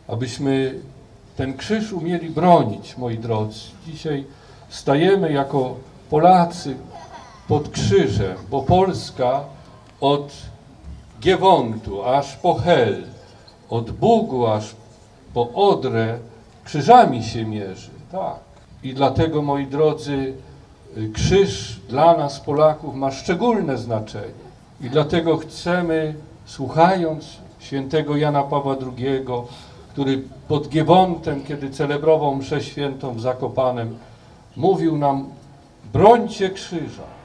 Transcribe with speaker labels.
Speaker 1: abyśmy ten krzyż umieli bronić, moi drodzy. Dzisiaj stajemy jako Polacy pod krzyżem, bo Polska od Giewontu aż po Hel, od Bugu aż po Odrę krzyżami się mierzy. Tak. I dlatego, moi drodzy, krzyż dla nas, Polaków, ma szczególne znaczenie. I dlatego chcemy, słuchając świętego Jana Pawła II, który pod Giewontem, kiedy celebrował mszę świętą w Zakopanem, mówił nam: brońcie krzyża.